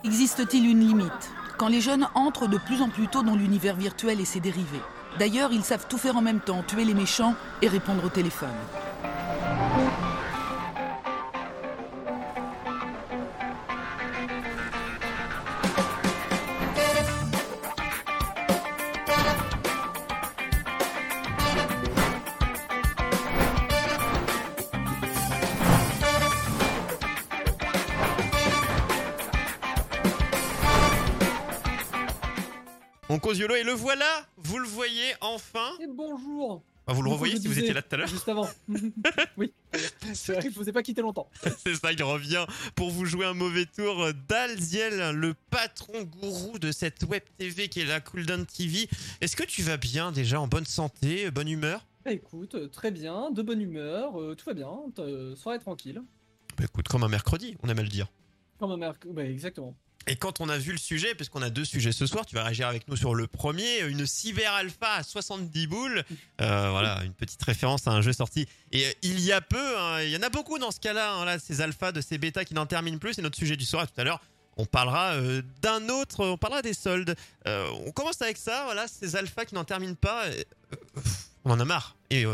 Existe-t-il une limite quand les jeunes entrent de plus en plus tôt dans l'univers virtuel et ses dérivés? D'ailleurs, ils savent tout faire en même temps, tuer les méchants et répondre au téléphone. On cause YOLO et le voilà, vous le voyez enfin. Et bonjour. Vous le revoyez si vous étiez là tout à l'heure. Juste avant. Oui, c'est vrai, je vous ai pas quitté longtemps. C'est ça, il revient pour vous jouer un mauvais tour. Dalziel, le patron gourou de cette web TV qui est la Cooldown TV. Est-ce que tu vas bien déjà, en bonne santé, bonne humeur? Écoute, très bien, de bonne humeur, tout va bien, soirée tranquille. Écoute, comme un mercredi, on aime à le dire. Comme un merc... exactement. Et quand on a vu le sujet, parce qu'on a 2 sujets ce soir, tu vas réagir avec nous sur le premier, une cyber alpha à 70 boules. Voilà, une petite référence à un jeu sorti. Et il y a peu, hein, il y en a beaucoup dans ce cas-là, hein, là, ces alphas, de ces bêtas qui n'en terminent plus. C'est notre sujet du soir. Et tout à l'heure, on parlera d'un autre, on parlera des soldes. On commence avec ça, voilà, ces alphas qui n'en terminent pas. On en a marre. Et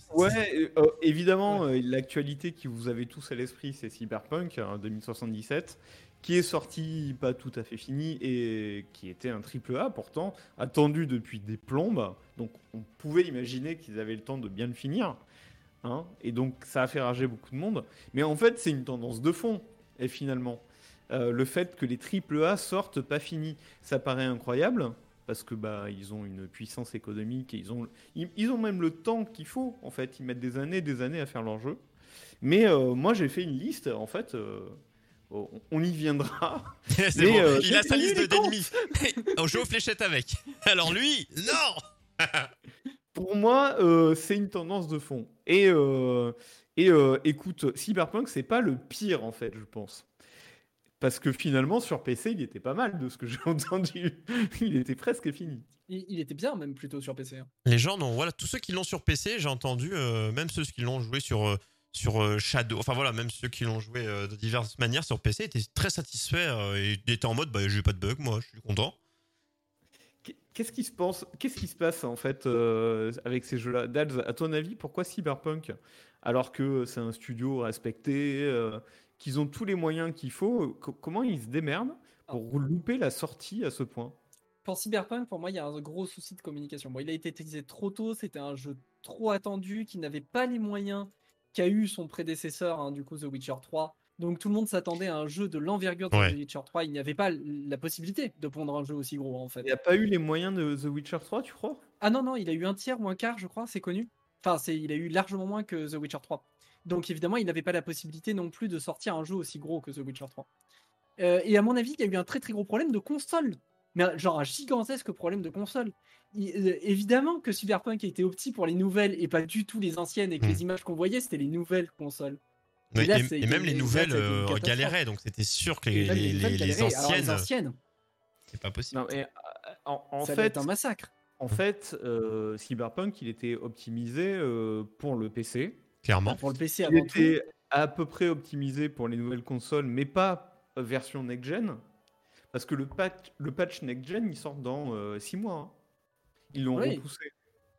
évidemment, l'actualité qui vous avez tous à l'esprit, c'est Cyberpunk 2077. Qui est sorti pas tout à fait fini et qui était un triple A pourtant, attendu depuis des plombes. Donc on pouvait imaginer qu'ils avaient le temps de bien le finir. Hein, et donc ça a fait rager beaucoup de monde. Mais en fait, c'est une tendance de fond. Et finalement, le fait que les triple A sortent pas finis, ça paraît incroyable. Parce que ils ont une puissance économique et ils ont même le temps qu'il faut. En fait, ils mettent des années à faire leur jeu. Mais moi, j'ai fait une liste. En fait. On y viendra. C'est bon. Il a sa liste d'ennemis. On joue aux fléchettes avec. Alors lui, non. Pour moi, c'est une tendance de fond. Et écoute, Cyberpunk, c'est pas le pire en fait, je pense. Parce que finalement, sur PC, il était pas mal de ce que j'ai entendu. Il était presque fini. Il était bien même plutôt sur PC. Hein. Les gens, non, voilà, tous ceux qui l'ont sur PC, j'ai entendu, même ceux qui l'ont joué sur Shadow, enfin voilà, même ceux qui l'ont joué de diverses manières sur PC étaient très satisfaits et étaient en mode j'ai pas de bug, moi je suis content. Qu'est-ce qui se passe en fait avec ces jeux-là? Dals, à ton avis, pourquoi Cyberpunk? Alors que c'est un studio respecté, qu'ils ont tous les moyens qu'il faut, comment ils se démerdent pour louper la sortie à ce point? Pour Cyberpunk, pour moi, il y a un gros souci de communication. Bon, il a été utilisé trop tôt, c'était un jeu trop attendu, qui n'avait pas les moyens qu'a eu son prédécesseur, hein, du coup The Witcher 3. Donc tout le monde s'attendait à un jeu de l'envergure de The Witcher 3. Il n'y avait pas la possibilité de pondre un jeu aussi gros en fait. Il n'y a pas eu les moyens de The Witcher 3, tu crois? Ah non, il a eu un tiers ou un quart, je crois, c'est connu. Enfin, il a eu largement moins que The Witcher 3. Donc évidemment, il n'avait pas la possibilité non plus de sortir un jeu aussi gros que The Witcher 3. Et à mon avis, il y a eu un très très gros problème de console. Mais genre un gigantesque problème de console. Évidemment que Cyberpunk a été opti pour les nouvelles et pas du tout les anciennes, et que les images qu'on voyait, c'était les nouvelles consoles. Et, là, et même les nouvelles galéraient, donc c'était sûr que les anciennes, c'est pas possible. Non, ça va être un massacre. En fait, Cyberpunk, il était optimisé pour le PC. Clairement. Pour le PC il était à peu près optimisé pour les nouvelles consoles, mais pas version next-gen. Parce que le patch next-gen, il sort dans 6 mois. Hein. Ils l'ont repoussé.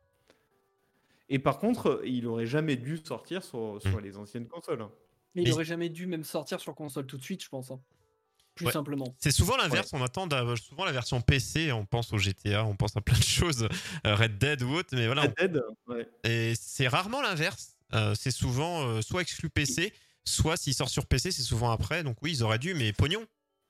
Et par contre, il aurait jamais dû sortir sur les anciennes consoles. Mais il aurait jamais dû même sortir sur console tout de suite, je pense. Hein. Plus simplement. C'est souvent l'inverse. On attend souvent la version PC. On pense au GTA, on pense à plein de choses, Red Dead ou autre. Mais voilà. Red Dead, ouais. Et c'est rarement l'inverse. C'est souvent soit exclu PC, soit s'il sort sur PC, c'est souvent après. Donc oui, ils auraient dû, mais pognon.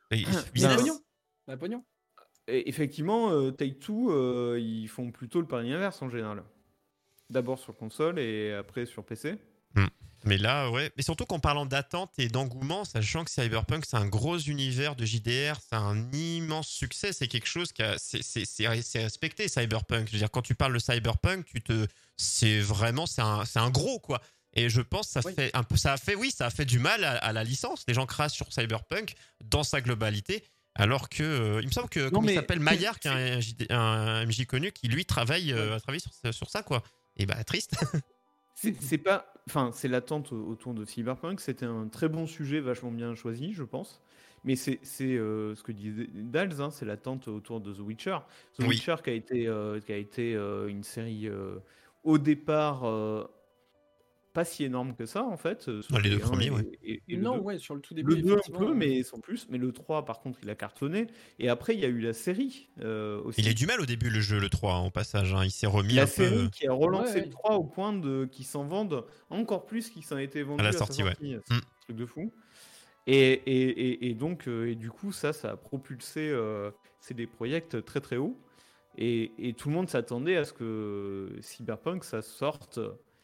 Pognon. Et effectivement, Take-Two, ils font plutôt le pari inverse en général. D'abord sur console et après sur PC. Mais là, ouais. Mais surtout qu'en parlant d'attente et d'engouement, sachant que Cyberpunk, c'est un gros univers de JDR, c'est un immense succès, c'est quelque chose c'est respecté, Cyberpunk. Je veux dire, quand tu parles de Cyberpunk, c'est un gros, quoi. Et je pense que ça a fait du mal à la licence. Les gens crassent sur Cyberpunk dans sa globalité. Alors que, il me semble que, il s'appelle Maillard, qui est un MJ connu, qui lui travaille sur ça, quoi. Et triste. C'est l'attente autour de Cyberpunk. C'était un très bon sujet, vachement bien choisi, je pense. Mais c'est ce que disait Dals, hein, c'est l'attente autour de The Witcher. The Oui. Witcher qui a été une série au départ pas si énorme que ça en fait. Sur Les deux les 1 premiers, ouais. et le Non, 2. ouais, sur le tout début, Le 2 un effectivement. peu, mais sans plus. Mais le 3, par contre, il a cartonné. Et après, il y a eu la série aussi. Il a eu du mal au début, le jeu, le 3, hein, au passage. Hein. Il s'est remis La un peu série qui a relancé Ouais. le 3 au point qu'ils s'en vendent encore plus qu'ils s'en étaient vendus à la sa sortie, ouais. C'est un truc de fou. Et donc, et du coup, ça a propulsé CD Projekt très très haut. Et tout le monde s'attendait à ce que Cyberpunk, ça sorte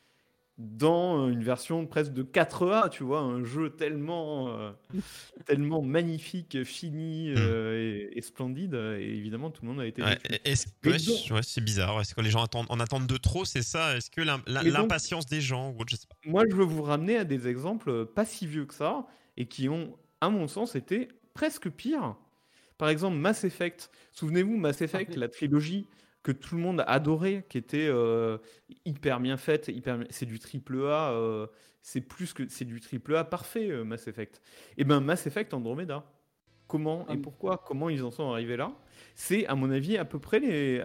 dans une version presque de 4A, tu vois, un jeu tellement, tellement magnifique, fini et splendide. Et évidemment, tout le monde a été Ouais, déçu. Mais donc- c'est bizarre. Est-ce que les gens en attendent de trop, c'est ça? Est-ce que Mais donc- l'impatience des gens ou autre, je sais pas. Moi, je veux vous ramener à des exemples pas si vieux que ça et qui ont, à mon sens, été presque pires. Par exemple, Mass Effect. Souvenez-vous, Mass Effect, oui. la trilogie que tout le monde a adorée, qui était hyper bien faite, c'est du triple A, c'est du triple A parfait, Mass Effect. Et ben Mass Effect Andromeda. Comment et pourquoi, comment ils en sont arrivés là? C'est, à mon avis, à peu près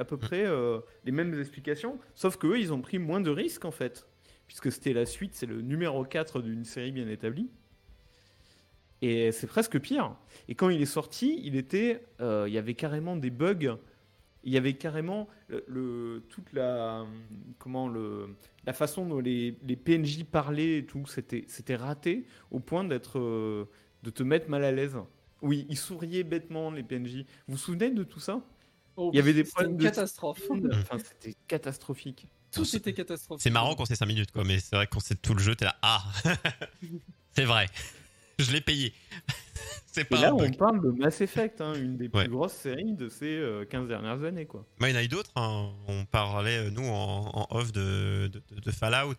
les mêmes explications, sauf qu'eux, ils ont pris moins de risques, en fait. Puisque c'était la suite, c'est le numéro 4 d'une série bien établie. Et c'est presque pire. Et quand il est sorti, il y avait carrément des bugs. Il y avait carrément toute la façon dont les PNJ parlaient et tout, c'était raté au point de te mettre mal à l'aise. Oui, ils souriaient bêtement, les PNJ. Vous vous souvenez de tout ça? Oh, Il y avait des c'était problèmes une de catastrophe. Enfin, c'était catastrophique. Tout était catastrophique. C'est marrant quand c'est 5 minutes, quoi, mais c'est vrai que quand c'est tout le jeu, t'es là. Ah c'est vrai. Je l'ai payé. C'est Et pas là, un on bug. parle de Mass Effect, hein, une des Ouais. plus grosses séries de ces 15 dernières années, quoi. Moi, il y en a eu d'autres. Hein. On parlait, nous, en off de Fallout.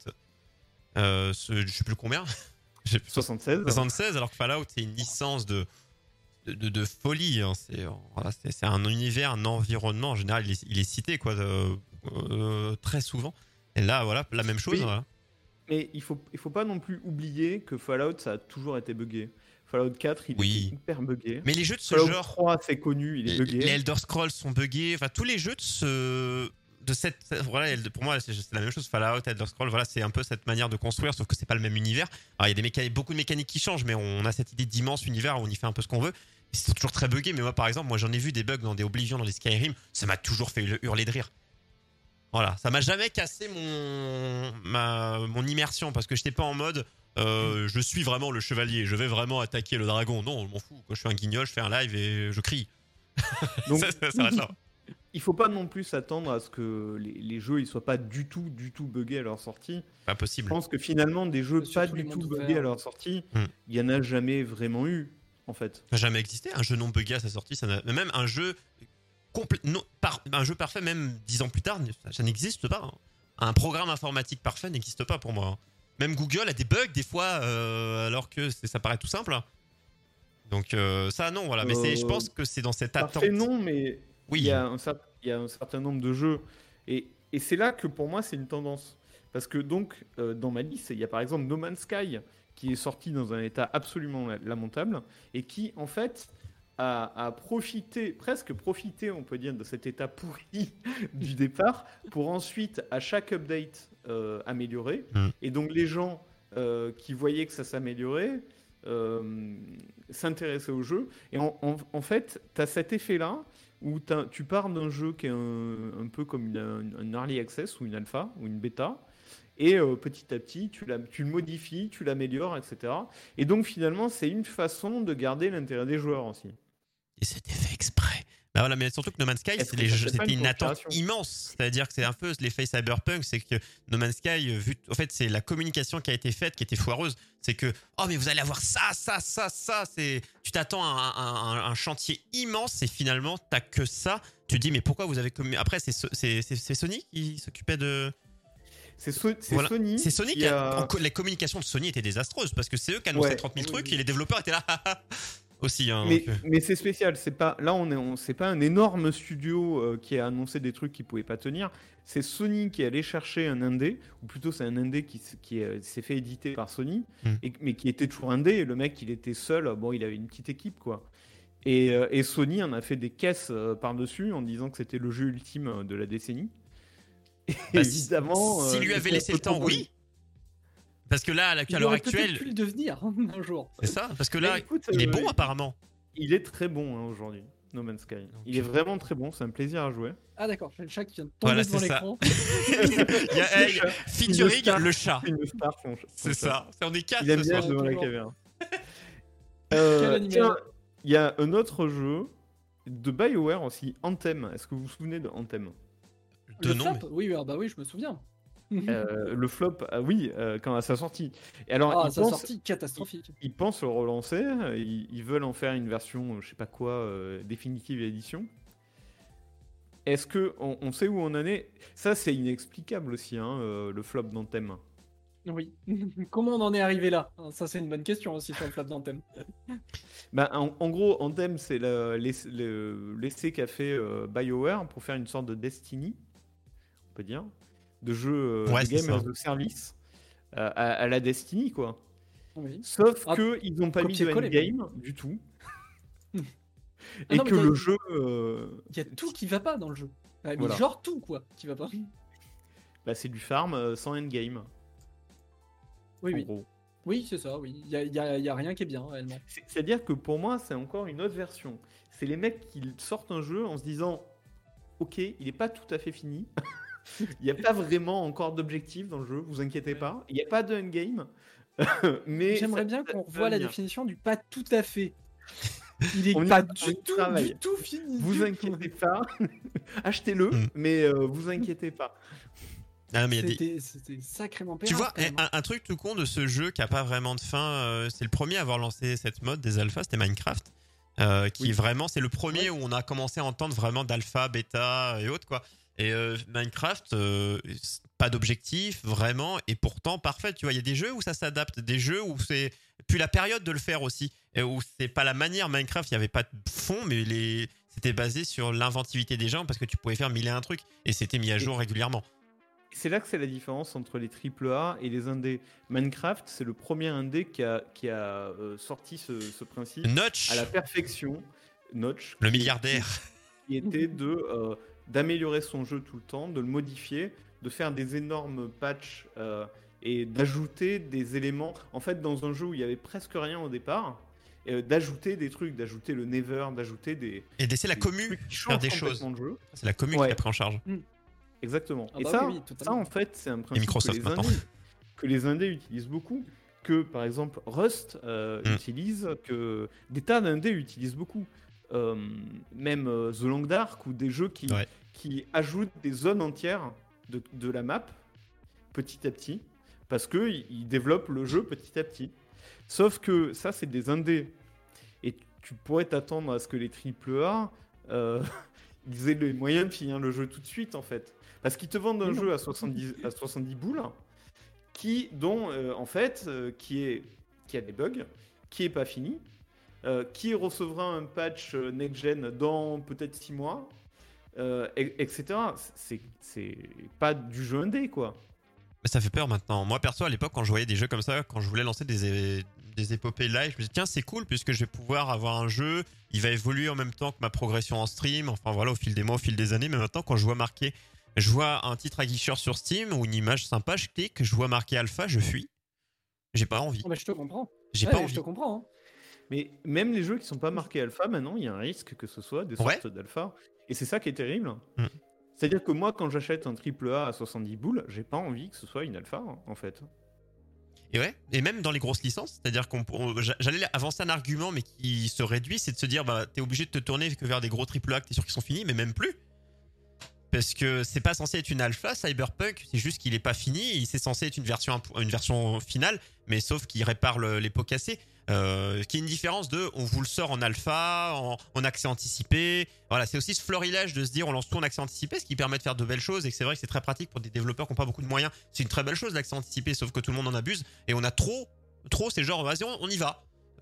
Je sais plus combien. 76. 76, alors que Fallout, c'est une licence de folie. Hein. C'est un univers, un environnement. En général, il est cité quoi, très souvent. Et là, voilà, la même chose. Oui. Voilà. Mais il faut pas non plus oublier que Fallout, ça a toujours été buggé. Fallout 4, il Oui. était hyper buggé. Mais les jeux de ce Fallout genre, 3, c'est connu, il est buggé. les Elder Scrolls sont buggés. Enfin, tous les jeux voilà, pour moi, c'est la même chose. Fallout, Elder Scrolls, voilà, c'est un peu cette manière de construire, sauf que c'est pas le même univers. Alors, il y a beaucoup de mécaniques qui changent, mais on a cette idée d'immense univers où on y fait un peu ce qu'on veut. Et c'est toujours très buggé. Mais moi, par exemple, j'en ai vu des bugs dans des Oblivion, dans des Skyrim. Ça m'a toujours fait hurler de rire. Voilà, ça m'a jamais cassé mon immersion parce que j'étais pas en mode je suis vraiment le chevalier, je vais vraiment attaquer le dragon. Non, je m'en fous. Quand je suis un guignol, je fais un live et je crie. Donc, ça s'arrête là. il faut pas non plus s'attendre à ce que les jeux ils soient pas du tout buggés à leur sortie. Pas Je possible. pense que finalement, des jeux Surtout pas les du tout mondes buggés ouverts. à leur sortie, Hmm. il y en a jamais vraiment eu, en fait. Ça n'a jamais existé. Un jeu non buggé à sa sortie, même un jeu un jeu parfait, même 10 ans plus tard, ça n'existe pas. Hein. Un programme informatique parfait n'existe pas pour moi. Même Google a des bugs des fois, alors que ça paraît tout simple. Donc ça, non, voilà. Mais je pense que c'est dans cette attente. Parfait, non, mais Oui. il y a un certain nombre de jeux. Et c'est là que pour moi, c'est une tendance. Parce que donc, dans ma liste, il y a par exemple No Man's Sky, qui est sorti dans un état absolument lamentable, et qui, en fait, a presque profité, on peut dire, de cet état pourri du départ, pour ensuite, à chaque update, améliorer. Mm. Et donc, les gens qui voyaient que ça s'améliorait, s'intéresser au jeu. Et en fait, tu as cet effet-là où tu pars d'un jeu qui est un peu comme un early access ou une alpha ou une bêta. Et petit à petit, tu le modifies, tu l'améliores, etc. Et donc finalement, c'est une façon de garder l'intérêt des joueurs aussi. Et c'était fait exprès. Bah voilà, mais surtout que No Man's Sky, Est-ce que ça fait pas c'était une une attente conspiration immense. C'est-à-dire que c'est un peu l'effet Cyberpunk, c'est que No Man's Sky, en fait, c'est la communication qui a été faite, qui était foireuse. C'est que, oh, mais vous allez avoir ça. Tu t'attends à un chantier immense et finalement, t'as que ça. Tu te dis, mais pourquoi vous avez Après, c'est Sony qui s'occupait de. Voilà. Sony. C'est Sony qui a. Les communications de Sony étaient désastreuses parce que c'est eux qui annonçaient 30 000 trucs et les développeurs étaient là. aussi. Hein, mais c'est spécial. C'est pas là, c'est pas un énorme studio qui a annoncé des trucs qui pouvaient pas tenir. C'est Sony qui est allé chercher un indé, ou plutôt c'est un indé qui s'est fait éditer par Sony, mais qui était toujours indé. Et le mec, il était seul. Bon, il avait une petite équipe, quoi. Et Sony en a fait des caisses par-dessus en disant que c'était le jeu ultime de la décennie. Bah, évidemment. S'il lui avait laissé le temps, oui. Parce que là, à l'heure actuelle. Il pu le devenir un jour. C'est ça, parce que là, écoute, il est bon apparemment. Il est très bon hein, aujourd'hui, No Man's Sky. Il est vraiment très bon, c'est un plaisir à jouer. Ah d'accord, j'ai le chat qui vient de tomber devant l'écran. Il y a featuring le chat. Une star, c'est ça. On est 4 Il aime bien devant la caméra. Tiens, il y a un autre jeu de BioWare aussi, Anthem. Est-ce que vous vous souvenez de Anthem? Le flop oui, bah oui, je me souviens. Le flop, oui, quand à sa sortie. Et alors, sa sortie catastrophique. Ils pensent le relancer, ils veulent en faire une version, je sais pas quoi, définitive édition. Est-ce que on sait où on en est? Ça, c'est inexplicable aussi, hein, le flop d'Anthem. Oui. Comment on en est arrivé là? Ça, c'est une bonne question aussi sur le flop d'Anthem. Bah, en gros, Anthem, c'est l'essai qu'a fait BioWare pour faire une sorte de Destiny, on peut dire, de jeu de game as a service à la Destiny, quoi. Oui. Sauf que ils n'ont pas mis de endgame du tout. Et que le jeu... Il y a tout qui va pas dans le jeu. Mais voilà. Genre tout, quoi, qui va pas. Bah, c'est du farm sans endgame. Oui. Gros. Oui, c'est ça, oui. Il y a rien qui est bien, réellement. C'est-à-dire que pour moi, c'est encore une autre version. C'est les mecs qui sortent un jeu en se disant « Ok, il n'est pas tout à fait fini. Il n'y a pas vraiment encore d'objectif dans le jeu, vous inquiétez pas. Il n'y a pas de endgame. » Mais j'aimerais bien qu'on revoie la définition du pas tout à fait. Il est pas du tout fini. Vous inquiétez pas. Achetez-le, mais vous inquiétez pas. Ah, mais c'était sacrément pérave. Tu vois, un truc tout con de ce jeu qui a pas vraiment de fin, c'est le premier à avoir lancé cette mode des alphas, c'était Minecraft. Qui vraiment, c'est le premier où on a commencé à entendre vraiment d'alpha, bêta et autres, quoi. Et Minecraft, pas d'objectif, vraiment, et pourtant parfait. Tu vois, il y a des jeux où ça s'adapte, des jeux où c'est plus la période de le faire aussi, et où c'est pas la manière. Minecraft, il y avait pas de fond, mais c'était basé sur l'inventivité des gens parce que tu pouvais faire mille et un trucs, et c'était mis à jour régulièrement. C'est là que c'est la différence entre les AAA et les indés. Minecraft, c'est le premier indé qui a sorti ce principe Notch, à la perfection. Notch, le milliardaire, qui était d'améliorer son jeu tout le temps, de le modifier, de faire des énormes patchs et d'ajouter des éléments. En fait, dans un jeu où il y avait presque rien au départ, d'ajouter des trucs, d'ajouter le Nether, d'ajouter des... Et d'essayer la commu faire des choses. C'est la commu qui a pris en charge. Exactement. Ah et bah ça, en fait, c'est un principe que les indés utilisent beaucoup. Que, par exemple, Rust utilise, que des tas d'indés utilisent beaucoup. Même The Long Dark ou des jeux qui ajoutent des zones entières de la map petit à petit parce qu'ils développent le jeu petit à petit. Sauf que ça, c'est des indés. Et tu pourrais t'attendre à ce que les AAA ils aient les moyens de finir le jeu tout de suite, en fait. Parce qu'ils te vendent un jeu à 70 boules qui a des bugs, qui est pas fini, qui recevra un patch next-gen dans peut-être 6 mois, etc. C'est pas du jeu indé, quoi. Mais ça fait peur maintenant. Moi, perso, à l'époque, quand je voyais des jeux comme ça, quand je voulais lancer des épopées live, je me disais, tiens, c'est cool, puisque je vais pouvoir avoir un jeu, il va évoluer en même temps que ma progression en stream, enfin voilà, au fil des mois, au fil des années. Mais maintenant, quand je vois un titre aguicheur sur Steam ou une image sympa, je clique, je vois marqué alpha, je fuis. J'ai pas envie. Oh bah, je te comprends. J'ai pas envie. Je te comprends. Hein. Mais même les jeux qui sont pas marqués alpha, maintenant, il y a un risque que ce soit des sortes d'alpha. Et c'est ça qui est terrible. C'est-à-dire que moi, quand j'achète un AAA à 70 boules, j'ai pas envie que ce soit une alpha, en fait. Et ouais, et même dans les grosses licences, c'est-à-dire j'allais avancer un argument, mais qui se réduit, c'est de se dire, bah, t'es obligé de te tourner que vers des gros AAA que t'es sûr qu'ils sont finis, mais même plus. Parce que c'est pas censé être une alpha, Cyberpunk, c'est juste qu'il est pas fini, c'est censé être une version finale, mais sauf qu'il répare les pots cassés. Qui est une différence on vous le sort en alpha, en accès anticipé. Voilà, c'est aussi ce florilège de se dire on lance tout en accès anticipé, ce qui permet de faire de belles choses, et c'est vrai que c'est très pratique pour des développeurs qui n'ont pas beaucoup de moyens. C'est une très belle chose l'accès anticipé, sauf que tout le monde en abuse, et on a trop, c'est genre vas-y on y va.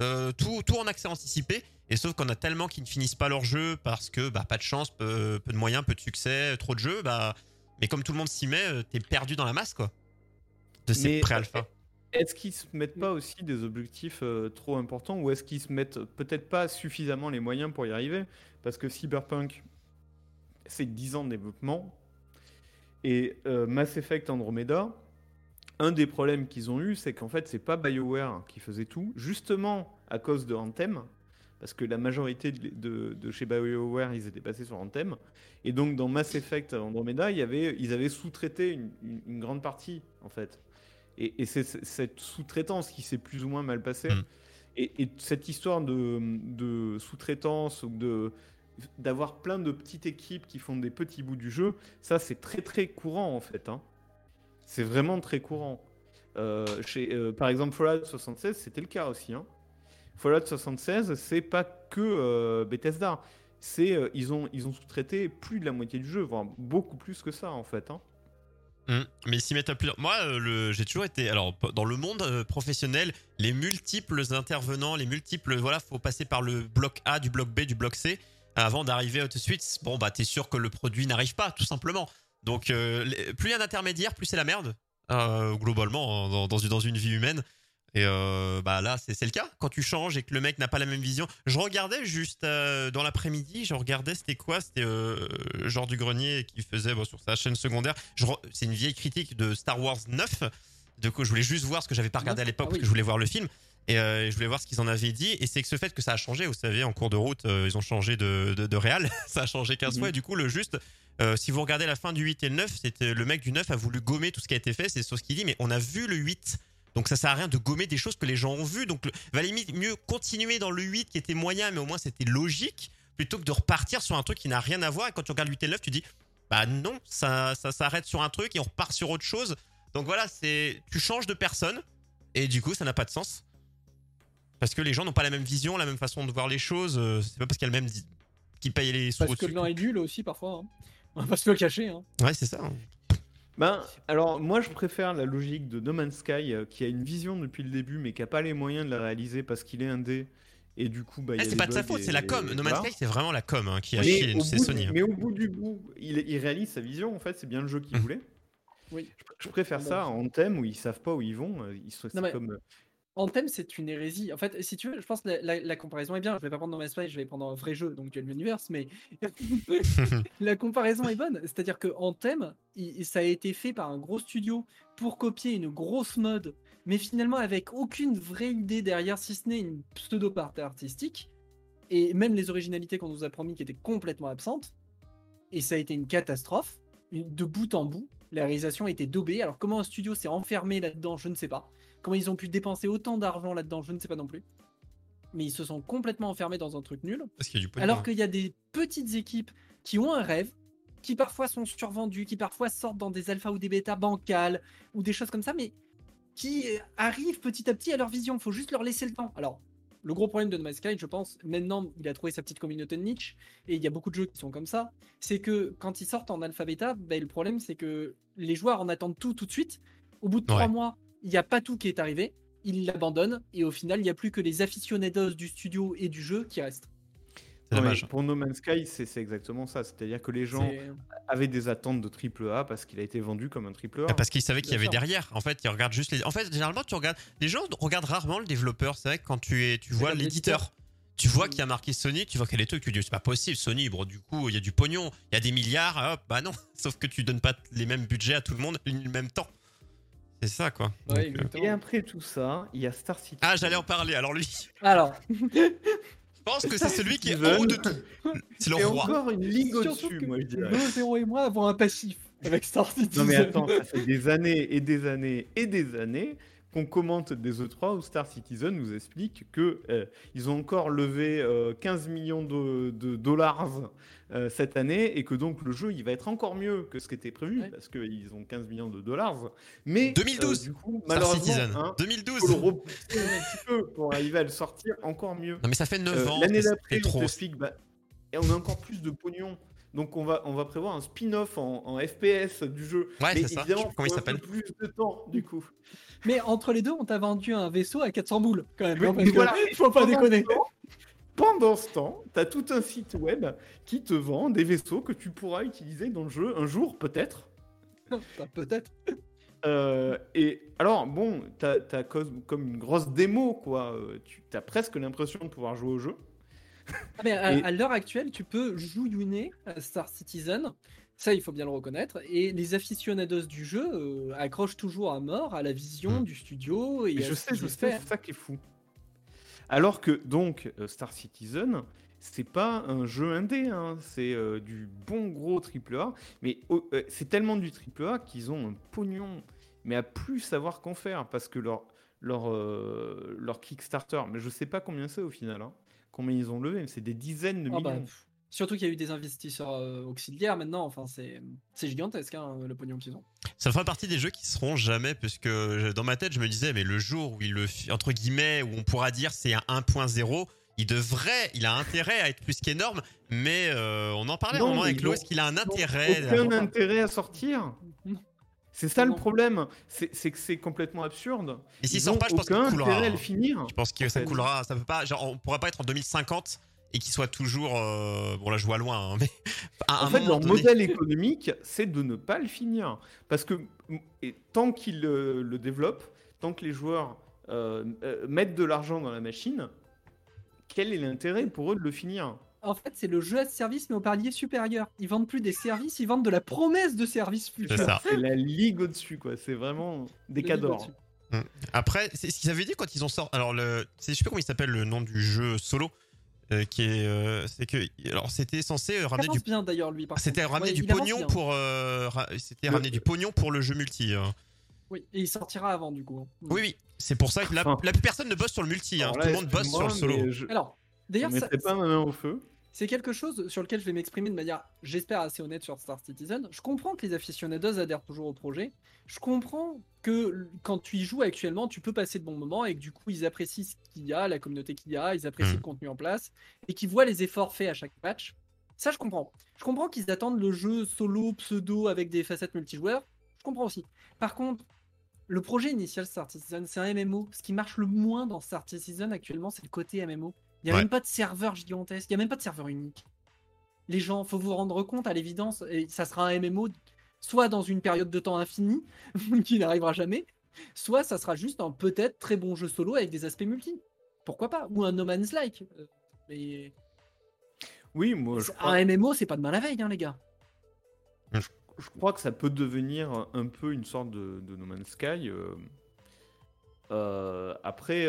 tout en accès anticipé. Et sauf qu'on a tellement qu'ils ne finissent pas leur jeu parce que pas de chance, peu de moyens, peu de succès, trop de jeux. Mais comme tout le monde s'y met, t'es perdu dans la masse quoi. De ces pré-alpha. Est-ce qu'ils se mettent pas aussi des objectifs trop importants ou est-ce qu'ils se mettent peut-être pas suffisamment les moyens pour y arriver? Parce que Cyberpunk, c'est 10 ans de développement et Mass Effect Andromeda, un des problèmes qu'ils ont eu, c'est qu'en fait, c'est pas BioWare qui faisait tout, justement à cause de Anthem, parce que la majorité de chez BioWare, ils étaient passés sur Anthem. Et donc, dans Mass Effect Andromeda, ils avaient sous-traité une grande partie, en fait. Et c'est cette sous-traitance qui s'est plus ou moins mal passée. Et cette histoire de sous-traitance ou d'avoir plein de petites équipes qui font des petits bouts du jeu, ça, c'est très, très courant, en fait. Hein. C'est vraiment très courant. Par exemple, Fallout 76, c'était le cas aussi. Hein. Fallout 76, c'est pas que Bethesda. Ils ont sous-traité plus de la moitié du jeu, voire beaucoup plus que ça en fait. Hein. Mais s'y mettent à plus. Moi, j'ai toujours été. Alors, dans le monde professionnel, les multiples intervenants, faut passer par le bloc A, du bloc B, du bloc C, avant d'arriver tout de suite. Bon, t'es sûr que le produit n'arrive pas, tout simplement. Donc, plus il y a d'intermédiaires, plus c'est la merde, globalement, dans une vie humaine. Et là, c'est le cas. Quand tu changes et que le mec n'a pas la même vision. Je regardais juste dans l'après-midi, c'était quoi? C'était Genre du Grenier qui faisait sur sa chaîne secondaire. C'est une vieille critique de Star Wars 9. Du coup, je voulais juste voir ce que j'avais pas regardé à l'époque parce que je voulais voir le film. Et je voulais voir ce qu'ils en avaient dit. Et c'est que ce fait que ça a changé, vous savez, en cours de route, ils ont changé de réal. Ça a changé 15 fois. Et du coup, si vous regardez la fin du 8 et le 9, le mec du 9 a voulu gommer tout ce qui a été fait. C'est ce qu'il dit, mais on a vu le 8. Donc ça sert à rien de gommer des choses que les gens ont vues. Donc valait mieux continuer dans le 8 qui était moyen, mais au moins c'était logique, plutôt que de repartir sur un truc qui n'a rien à voir. Et quand tu regardes le 8 et le 9, tu dis, non, ça s'arrête sur un truc et on repart sur autre chose. Donc voilà, tu changes de personne et du coup ça n'a pas de sens. Parce que les gens n'ont pas la même vision, la même façon de voir les choses. C'est pas parce qu'il y a le même qui paye les sous parce au-dessus. Que l'un est nul aussi parfois. Hein. On va pas se le cacher. Hein. Ouais, c'est ça. Alors moi je préfère la logique de No Man's Sky qui a une vision depuis le début mais qui a pas les moyens de la réaliser parce qu'il est indé et du coup c'est pas de sa faute, c'est la com. No Man's Sky c'est vraiment la com qui a chié, c'est Sony. Mais au bout du bout, il réalise sa vision en fait, c'est bien le jeu qu'il voulait. Oui. Je préfère ça en thème où ils savent pas où ils vont, comme Anthem, c'est une hérésie. En fait, si tu veux, je pense que la comparaison est bien. Je vais pas prendre No Man's Sky, je vais prendre un vrai jeu, donc Duel Universe, mais la comparaison est bonne. C'est-à-dire que Anthem, ça a été fait par un gros studio pour copier une grosse mode, mais finalement avec aucune vraie idée derrière, si ce n'est une pseudo-partie artistique, et même les originalités qu'on nous a promis qui étaient complètement absentes. Et ça a été une catastrophe, de bout en bout. La réalisation était daubée. Alors comment un studio s'est enfermé là-dedans, je ne sais pas. Comment ils ont pu dépenser autant d'argent là-dedans, je ne sais pas non plus. Mais ils se sont complètement enfermés dans un truc nul. Parce qu'il y a du pognon. Alors qu'il y a des petites équipes qui ont un rêve, qui parfois sont survendues, qui parfois sortent dans des alphas ou des bêtas bancales, ou des choses comme ça, mais qui arrivent petit à petit à leur vision. Il faut juste leur laisser le temps. Alors, le gros problème de No Man's Sky, je pense, maintenant, il a trouvé sa petite communauté de niche, et il y a beaucoup de jeux qui sont comme ça, c'est que quand ils sortent en alpha bêta, le problème, c'est que les joueurs en attendent tout de suite. Au bout de 3 mois, il n'y a pas tout qui est arrivé, ils l'abandonnent, et au final, il n'y a plus que les aficionados du studio et du jeu qui restent. C'est dommage. Pour No Man's Sky, c'est exactement ça. C'est-à-dire que les gens avaient des attentes de AAA parce qu'il a été vendu comme un AAA. Parce qu'ils savaient qu'il y avait derrière. En fait, ils regardent juste les. En fait, généralement, les gens regardent rarement le développeur. C'est vrai que quand tu vois l'éditeur, tu vois qu'il y a marqué Sony, tu vois quel est le truc, tu dis c'est pas possible, Sony, du coup, il y a du pognon, il y a des milliards, hop, non. Sauf que tu donnes pas les mêmes budgets à tout le monde le même temps. C'est ça, quoi. Ouais, Donc, et après tout ça, il y a Star Citizen. Ah, j'allais en parler. Alors lui. Alors. Je pense que c'est celui qui est en haut de tout. C'est le roi. Encore une ligue au-dessus, moi je dirais. Zéro et moi avons un passif avec Star Citizen. Non mais attends, ça fait des années et des années et des années qu'on commente des E3 où Star Citizen nous explique que ils ont encore levé 15 millions de dollars cette année et que donc le jeu il va être encore mieux que ce qui était prévu parce qu'ils ont 15 millions de dollars. Mais 2012, du coup, Star Citizen, 2012, faut le repousser un petit peu pour arriver à le sortir encore mieux. Non mais ça fait 9 ans. L'année d'après, on t'explique, et on a encore plus de pognon. Donc on va prévoir un spin-off en FPS du jeu. Ouais, mais c'est ça. Évidemment, Comment il faut un s'appelle peu plus de temps du coup. Mais entre les deux, on t'a vendu un vaisseau à 400 boules, quand même. Oui, hein, parce mais que voilà. faut pas déconner. Pendant ce temps, t'as tout un site web qui te vend des vaisseaux que tu pourras utiliser dans le jeu un jour, peut-être. Bah, peut-être. Et alors, bon, t'as comme une grosse démo, quoi. T'as presque l'impression de pouvoir jouer au jeu. Ah, mais Et- à l'heure actuelle, tu peux jouillonner à Star Citizen. Ça, il faut bien le reconnaître. Et les aficionados du jeu accrochent toujours à mort à la vision du studio. Et Mais à je ce sais, qu'ils c'est espèrent. ça qui est fou. Alors que, donc, Star Citizen, c'est pas un jeu indé, hein, c'est du bon gros AAA, mais c'est tellement du AAA qu'ils ont un pognon, mais à plus savoir qu'en faire, parce que leur Kickstarter, mais je sais pas combien c'est au final, hein, combien ils ont levé, mais c'est des dizaines de Ah bah, millions. surtout qu'il y a eu des investisseurs auxiliaires maintenant. Enfin, c'est gigantesque, hein, le pognon qu'ils ont. Ça fera partie des jeux qui seront jamais, puisque dans ma tête, je me disais, mais le jour où entre guillemets, où on pourra dire c'est un 1.0, il a intérêt à être plus qu'énorme, mais on en parlait à un Non, moment mais avec ils Lo, ont- est-ce qu'il a un Ils ont intérêt aucun intérêt à sortir. Non. C'est ça le Non. problème, c'est que c'est complètement absurde. Et s'il Ils sort ont pas, je pense qu'il aucun coulera, intérêt à hein. le finir. Je pense que en ça fait. coulera, ça peut pas, genre, on pourra pas être en 2050 et qu'il soit toujours, bon là je vois loin, hein, mais à En un fait, moment leur donné. modèle économique, c'est de ne pas le finir. Parce que tant qu'ils le développent, tant que les joueurs mettent de l'argent dans la machine, quel est l'intérêt pour eux de le finir? En fait, c'est le jeu à service, mais au palier supérieur. Ils vendent plus des services, ils vendent de la promesse de services futurs. C'est ça. C'est la ligue au-dessus, quoi. C'est vraiment des Le cas livre d'or. au-dessus. Après, c'est ce qu'ils avaient dit quand ils ont sorti. Alors, je sais pas comment il s'appelle le nom du jeu solo, qui est, c'est que, alors c'était censé Ça ramener pense du, bien d'ailleurs lui. c'était contre. ramener Ouais, du il avance pognon bien. pour, c'était ramener du pognon pour le jeu multi. Oui, et il sortira avant du coup. Oui, oui, c'est pour ça que là, Enfin. plus personne ne bosse sur le multi. Hein. Alors Tout là, le monde bosse sur le excuse-moi, solo. mais je Alors, d'ailleurs, mettrai pas ma main au feu. c'est quelque chose sur lequel je vais m'exprimer de manière, j'espère, assez honnête sur Star Citizen. Je comprends que les aficionados adhèrent toujours au projet. Je comprends que quand tu y joues actuellement, tu peux passer de bons moments et que du coup, ils apprécient ce qu'il y a, la communauté qu'il y a, ils apprécient le contenu en place et qu'ils voient les efforts faits à chaque patch. Ça, je comprends. Je comprends qu'ils attendent le jeu solo, pseudo, avec des facettes multijoueurs. Je comprends aussi. Par contre, le projet initial Star Citizen, c'est un MMO. Ce qui marche le moins dans Star Citizen actuellement, c'est le côté MMO. Il n'y a Ouais. même pas de serveur gigantesque, il n'y a même pas de serveur unique. Les gens, faut vous rendre compte à l'évidence, et ça sera un MMO soit dans une période de temps infinie, qui n'arrivera jamais, soit ça sera juste un peut-être très bon jeu solo avec des aspects multi. Pourquoi pas? Ou un No Man's Like. Mais Oui, moi, je crois, un MMO, c'est pas demain la veille, hein, les gars. je crois que ça peut devenir un peu une sorte de No Man's Sky. Après,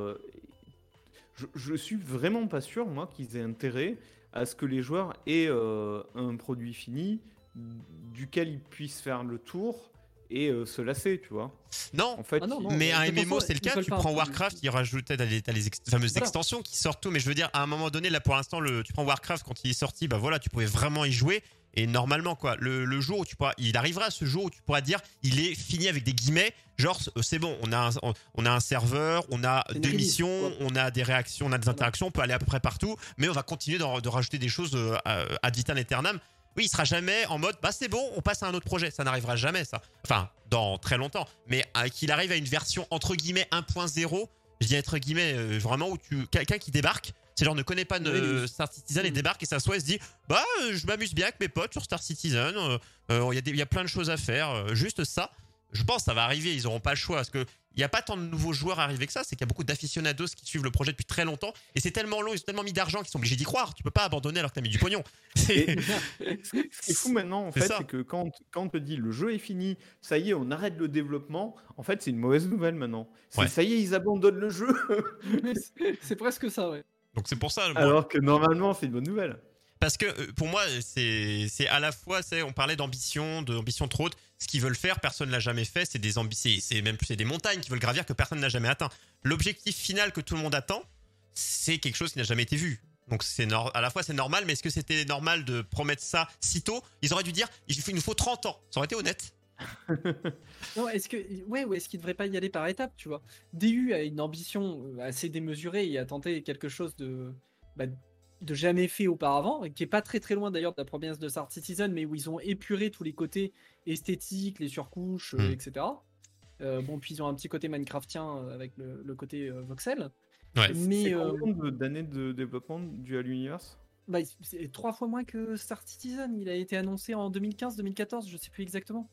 je suis vraiment pas sûr, moi, qu'ils aient intérêt à ce que les joueurs aient un produit fini duquel ils puissent faire le tour et se lasser, tu vois. Non, En fait, Ah non, non. mais de un toute MMO, façon, c'est le ils cas. veulent Tu pas un prends produit. Warcraft, il rajoutait les fameuses Voilà. extensions qui sortent tout. Mais je veux dire, à un moment donné, là pour l'instant, tu prends Warcraft quand il est sorti, bah voilà, tu pouvais vraiment y jouer. Et normalement, quoi, le jour où il arrivera ce jour où tu pourras dire, il est fini avec des guillemets. Genre, c'est bon, on a un serveur, on a C'est une des release, missions, quoi. on a des réactions, on a des Voilà. interactions, on peut aller à peu près partout. Mais on va continuer de rajouter des choses ad vitam aeternam. Oui, il sera jamais en mode, bah c'est bon, on passe à un autre projet. Ça n'arrivera jamais, ça. Enfin, dans très longtemps. Mais qu'il arrive à une version entre guillemets 1.0, je dis entre guillemets, vraiment où quelqu'un qui débarque, c'est genre ne connaît pas Oui. Star Citizen et Mhm. débarque et s'assoit et se dit, bah je m'amuse bien avec mes potes sur Star Citizen. Il y a plein de choses à faire. Juste ça. Je pense que ça va arriver, ils auront pas le choix parce que il n'y a pas tant de nouveaux joueurs arrivés que ça, c'est qu'il y a beaucoup d'aficionados qui suivent le projet depuis très longtemps et c'est tellement long, ils ont tellement mis d'argent qu'ils sont obligés d'y croire. Tu peux pas abandonner alors que t'as mis du pognon. C'est- Et ce qui est fou maintenant, en C'est fait, ça. c'est que quand on te dit le jeu est fini, ça y est, on arrête le développement, en fait, c'est une mauvaise nouvelle maintenant. Ouais. Ça y est, ils abandonnent le jeu, C'est presque ça, ouais. Donc c'est pour ça. moi, alors que normalement, c'est une bonne nouvelle. Parce que pour moi, c'est à la fois, on parlait d'ambition trop haute. Ce qu'ils veulent faire, personne ne l'a jamais fait. C'est des ambitions, c'est des montagnes qu'ils veulent gravir que personne n'a jamais atteint. L'objectif final que tout le monde attend, c'est quelque chose qui n'a jamais été vu. Donc à la fois c'est normal, mais est-ce que c'était normal de promettre ça si tôt? Ils auraient dû dire, il nous faut 30 ans. Ça aurait été honnête. Non, ou est-ce qu'il devrait pas y aller par étapes, tu vois? DU a une ambition assez démesurée et a tenté quelque chose de jamais fait auparavant, et qui est pas très très loin d'ailleurs de la promesse de Star Citizen, mais où ils ont épuré tous les côtés esthétiques, les surcouches, etc. Bon, puis ils ont un petit côté Minecraftien avec le côté voxel. Ouais. Mais C'est combien d'années de développement du Halo Universe? bah, c'est 3 fois moins que Star Citizen. Il a été annoncé en 2015-2014, je sais plus exactement.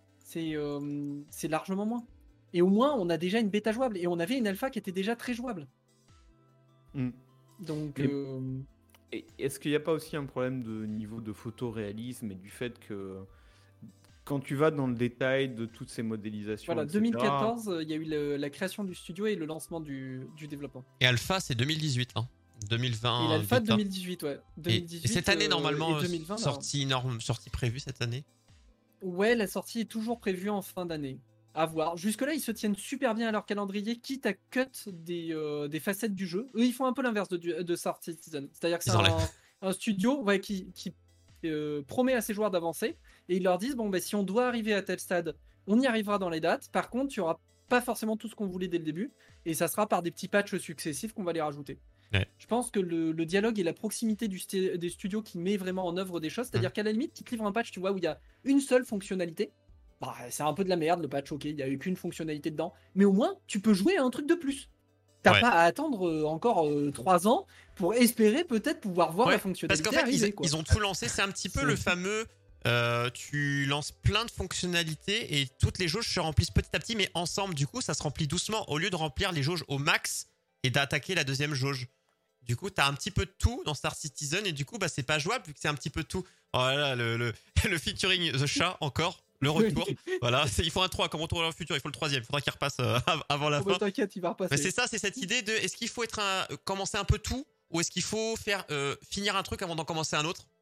C'est largement moins. Et au moins, on a déjà une bêta jouable. Et on avait une alpha qui était déjà très jouable. Hmm. Donc, Mais- Et est-ce qu'il n'y a pas aussi un problème de niveau de photoréalisme et du fait que quand tu vas dans le détail de toutes ces modélisations, voilà, etc., 2014, il y a eu la création du studio et le lancement du développement. Et Alpha, c'est 2018. Hein. 2020. Et l'alpha bêta. 2018, ouais. Et 2018, cette année, normalement, et 2020, là. sortie prévue cette année. Ouais, la sortie est toujours prévue en fin d'année. À voir. Jusque-là, ils se tiennent super bien à leur calendrier, quitte à cut des facettes du jeu. Eux, ils font un peu l'inverse de Star Citizen. C'est-à-dire que c'est Ils enlèvent. un studio ouais, qui promet à ses joueurs d'avancer. Et ils leur disent, bon, bah, si on doit arriver à tel stade, on y arrivera dans les dates. Par contre, il n'y aura pas forcément tout ce qu'on voulait dès le début. Et ça sera par des petits patchs successifs qu'on va les rajouter. Ouais. Je pense que le dialogue et la proximité des studios qui met vraiment en œuvre des choses, c'est-à-dire qu'à la limite, ils te livrent un patch, tu vois, où il y a une seule fonctionnalité. Bah, c'est un peu de la merde le patch, ok, il n'y a eu qu'une fonctionnalité dedans. Mais au moins, tu peux jouer à un truc de plus. T'as Ouais. pas à attendre encore 3 ans pour espérer peut-être pouvoir voir Ouais, la parce fonctionnalité qu'en fait, arriver. Quoi. ils ont tout lancé. C'est un petit peu le fameux. Tu lances plein de fonctionnalités et toutes les jauges se remplissent petit à petit, mais ensemble, du coup, ça se remplit doucement au lieu de remplir les jauges au max et d'attaquer la deuxième jauge. Du coup, t'as un petit peu de tout dans Star Citizen et du coup, bah, c'est pas jouable vu que c'est un petit peu de tout. Oh là là, le featuring The Chat encore, le retour. Voilà, il faut un 3 comme retour dans le futur, il faut le troisième. Il faudra qu'il repasse avant la Oh, bah, fin. t'inquiète, il va repasser. Mais c'est ça, c'est cette idée de est-ce qu'il faut commencer un peu tout ou est-ce qu'il faut finir un truc avant d'en commencer un autre?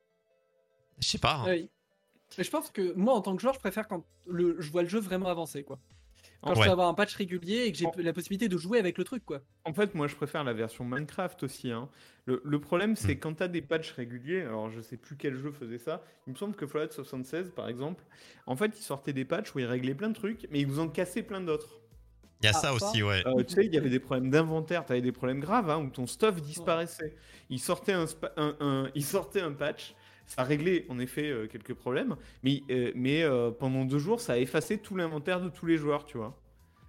Je sais pas. Hein. Oui. Mais je pense que moi, en tant que joueur, je préfère quand je vois le jeu vraiment avancer. Quoi. Quand je Ouais. peux avoir un patch régulier et que j'ai la possibilité de jouer avec le truc. Quoi. en fait, moi, je préfère la version Minecraft aussi. Hein. Le problème, c'est quand tu as des patchs réguliers, alors je sais plus quel jeu faisait ça, il me semble que Fallout 76, par exemple, en fait, ils sortaient des patchs où ils réglaient plein de trucs, mais ils vous en cassaient plein d'autres. Il y a Ah, ça ça aussi, ouais. Tu sais, il y avait des problèmes d'inventaire, tu avais des problèmes graves, hein, où ton stuff disparaissait. Ils sortaient ils sortaient un patch, ça réglait en effet quelques problèmes, mais pendant 2 jours, ça a effacé tout l'inventaire de tous les joueurs, tu vois.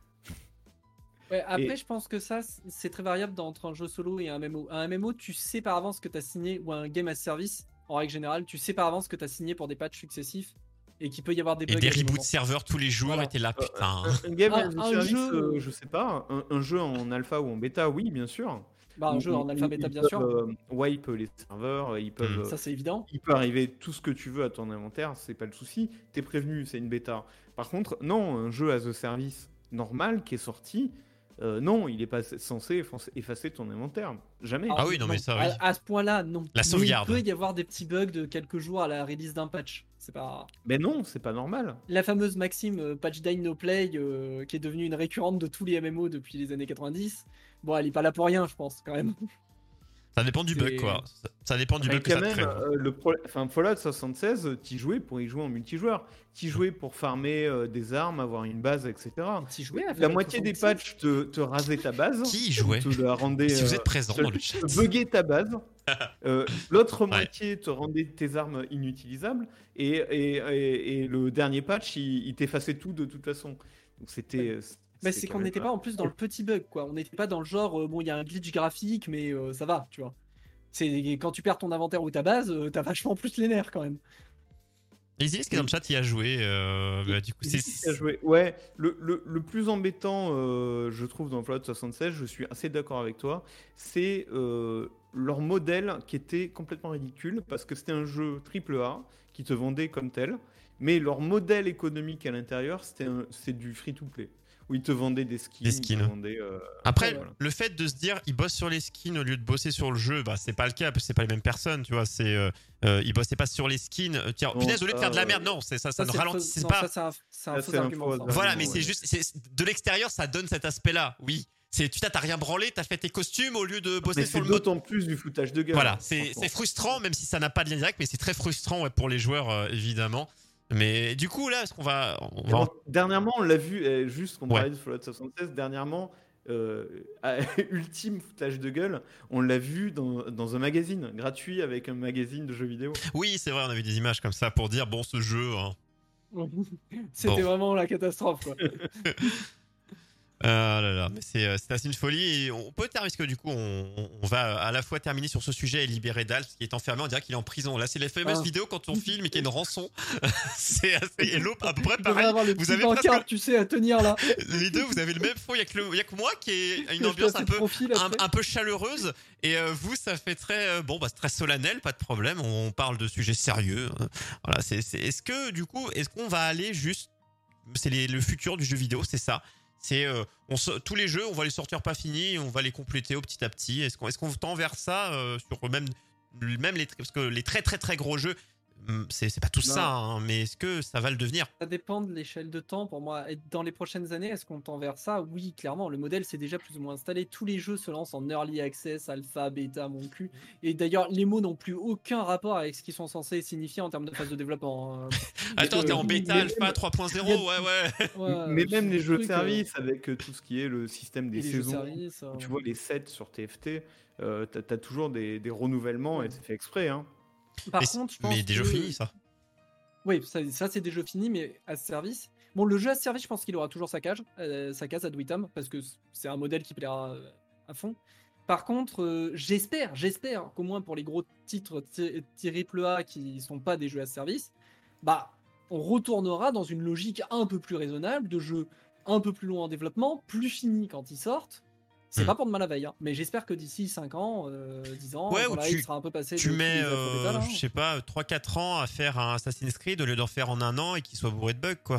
Ouais, après, Et- je pense que ça, c'est très variable entre un jeu solo et un MMO. Un MMO, tu sais par avance que tu as signé, ou un game as service, en règle générale, tu sais par avance que tu as signé pour des patchs successifs et qu'il peut y avoir des bugs. Et des à des reboots de moments. serveurs tous les jours Voilà. étaient là, putain. Un game Un- as a un service, jeu- je sais pas, un jeu en alpha ou en bêta, oui, bien sûr. Bah, un jeu en alpha bêta, bien sûr. Wipe les serveurs, ils peuvent. Ça, c'est évident. Il peut arriver tout ce que tu veux à ton inventaire, c'est pas le souci. T'es prévenu, c'est une bêta. Par contre, non, un jeu as a service normal qui est sorti, non, il est pas censé effacer ton inventaire. Jamais. Ah oui, non, mais ça, oui. À ce point-là, non. La Mais sauvegarde. il peut y avoir des petits bugs de quelques jours à la release d'un patch. C'est pas. Mais non, c'est pas normal. La fameuse maxime patch die no play qui est devenue une récurrente de tous les MMO depuis les années 90. Bon, elle est pas là pour rien, je pense, quand même. Ça dépend du bug, C'est- quoi. Ça dépend du Mais bug que quand ça te même, crée. Fallout 76, t'y jouais pour y jouer en multijoueur. T'y jouais pour farmer des armes, avoir une base, etc. Si jouais à La Fallout moitié des 76, patchs te rasaient ta base. Qui y jouait? Te la rendaient, Si vous êtes présent dans le te chat. bugger ta base. L'autre moitié te rendait tes armes inutilisables. Et le dernier patch, il t'effaçait tout de toute façon. Donc c'était. Mais c'est qu'on n'était pas en plus dans le petit bug, quoi. On n'était pas dans le genre, bon, il y a un glitch graphique, mais ça va, tu vois. C'est quand tu perds ton inventaire ou ta base, t'as vachement plus les nerfs quand même. Easy, est-ce que dans le chat il a joué bah, du coup, Difficile à jouer. Ouais, le plus embêtant, je trouve, dans Fallout 76, je suis assez d'accord avec toi, c'est leur modèle qui était complètement ridicule parce que c'était un jeu AAA qui te vendait comme tel, mais leur modèle économique à l'intérieur, c'est du free-to-play. Où ils te vendaient des skins. Des skins. Ils te vendaient, Après, voilà. le fait de se dire ils bossent sur les skins au lieu de bosser sur le jeu, bah c'est pas le cas, parce que c'est pas les mêmes personnes, tu vois. Ils bossaient pas sur les skins. Tiens, Non, punaise, au lieu de ça, faire de la merde, non, ça ne c'est ralentit. faux- C'est non, pas. ça, c'est un Ça, faux c'est un argument. faux ça. argument. Voilà, mais ouais. c'est juste, de l'extérieur, ça donne cet aspect-là. Oui, t'as rien branlé, t'as fait tes costumes au lieu de bosser Mais sur c'est le mode. d'autant plus du foutage de gueule. Voilà, hein, c'est franchement. frustrant, même si ça n'a pas de lien direct, mais c'est très frustrant ouais, pour les joueurs, évidemment. Mais du coup, là, est-ce qu'on va. Et donc, dernièrement, on l'a vu, juste qu'on Ouais. parlait de Fallout 76, dernièrement, ultime foutage de gueule, on l'a vu dans un magazine gratuit avec un magazine de jeux vidéo. Oui, c'est vrai, on a vu des images comme ça pour dire, bon, ce jeu. Hein. C'était Bon. vraiment la catastrophe, quoi. Ah là là, mais c'est assez une folie. Et on peut terminer parce que du coup, on va à la fois terminer sur ce sujet et libérer Dal, parce qu'il est enfermé. On dirait qu'il est en prison. Là, c'est les fameuses Ah. vidéos quand on filme et qu'il y a une rançon. C'est assez. Et l'autre, à peu près Tu devrais pareil. avoir le Vous petit avez pancarte, presque tu sais, à tenir là. les deux, vous avez le même fond. Il y a que moi qui ai une Je ambiance passe un de peu, profil après. un peu chaleureuse. Et vous, ça fait très c'est très solennel, pas de problème. On parle de sujets sérieux. Voilà, Est-ce que du coup, est-ce qu'on va aller juste, le futur du jeu vidéo, c'est ça. C'est tous les jeux, on va les sortir pas finis, on va les compléter au petit à petit. Est-ce qu'on tend vers ça sur même parce que les très très très gros jeux, c'est pas tout Non. ça, hein, mais est-ce que ça va le devenir? Ça dépend de l'échelle de temps pour moi. Et dans les prochaines années, est-ce qu'on tend vers ça? Oui, clairement. Le modèle s'est déjà plus ou moins installé. Tous les jeux se lancent en early access, alpha, bêta, mon cul. Et d'ailleurs, les mots n'ont plus aucun rapport avec ce qu'ils sont censés signifier en termes de phase de développement. Attends, t'es en bêta, mais alpha, même- 3.0, il y a- ouais. Mais même les jeux de trucs, service, avec tout ce qui est le système des et les jeux de saisons, service, tu vois les sets sur TFT, t'as toujours des renouvellements et c'est fait exprès. Hein. Par Mais, contre, je pense mais des jeux que- finis, ça. Oui, ça c'est des jeux finis, mais à ce service. Bon, le jeu à ce service, je pense qu'il aura toujours sa case à Dwitam, parce que c'est un modèle qui plaira à fond. Par contre, j'espère qu'au moins pour les gros titres triple A qui sont pas des jeux à ce service, bah, on retournera dans une logique un peu plus raisonnable de jeux un peu plus longs en développement, plus finis quand ils sortent. C'est pas pour de mal à veille, hein, mais j'espère que d'ici 5 ans, 10 ans, Ouais, voilà, ou il sera un peu passé Tu de tous mets, les alpha bêta, là. je sais pas, 3-4 ans à faire un Assassin's Creed au lieu d'en faire en un an et qu'il soit bourré de bugs, quoi.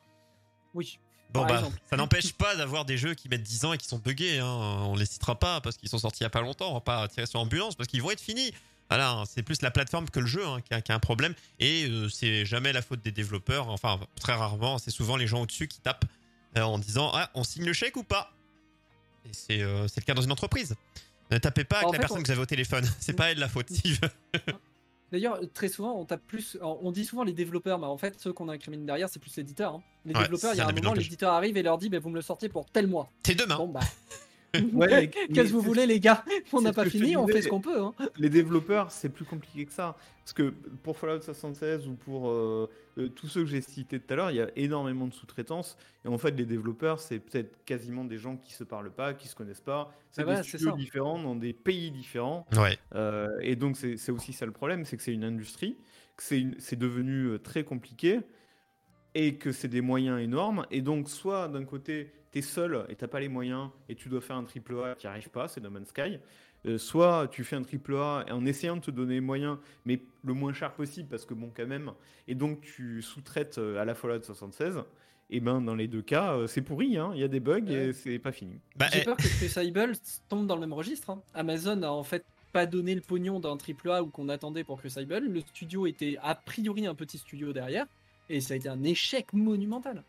Oui. Bon, Par bah, exemple. ça n'empêche pas d'avoir des jeux qui mettent 10 ans et qui sont buggés, hein. On les citera pas parce qu'ils sont sortis il y a pas longtemps. On va pas tirer sur l'ambulance parce qu'ils vont être finis. Voilà, hein, c'est plus la plateforme que le jeu qui a un problème. Et c'est jamais la faute des développeurs. Enfin, très rarement, c'est souvent les gens au-dessus qui tapent en disant « Ah, on signe le chèque ou pas ?» Et c'est le cas dans une entreprise. Ne tapez pas avec En la fait, personne que vous avez au téléphone. C'est pas elle la faute. D'ailleurs, très souvent, on tape plus. Alors, on dit souvent les développeurs, mais en fait, ceux qu'on incrimine derrière, c'est plus l'éditeur. Hein. Les Ouais, développeurs, il y c'est a un un abus de moment, langage. l'éditeur arrive et leur dit bah, vous me le sortez pour tel mois. C'est demain. Bon, bah. Ouais, Qu'est-ce que vous voulez, les gars? On c'est n'a ce pas que je te fini, on disais. fait ce qu'on peut. Hein. Les développeurs, c'est plus compliqué que ça. Parce que pour Fallout 76 ou pour tous ceux que j'ai cités tout à l'heure, il y a énormément de sous-traitance. Et en fait, les développeurs, c'est peut-être quasiment des gens qui se parlent pas, qui se connaissent pas. C'est Ah des ouais, c'est studios ça. différents, dans des pays différents. Ouais. Et donc, c'est aussi ça le problème, c'est que c'est une industrie, que c'est devenu très compliqué et que c'est des moyens énormes. Et donc, soit d'un côté, t'es seul et t'as pas les moyens et tu dois faire un triple A qui arrive pas, c'est No Man's Sky. Soit tu fais un triple A en essayant de te donner les moyens, mais le moins cher possible parce que bon, quand même. Et donc, tu sous-traites à la Fallout 76. Et ben, dans les deux cas, c'est pourri, hein. Il y a des bugs et c'est pas fini. Bah, J'ai peur que Crucible tombe dans le même registre. Hein. Amazon a en fait pas donné le pognon d'un triple A ou qu'on attendait pour Crucible. Le studio était a priori un petit studio derrière. Et ça a été un échec monumental.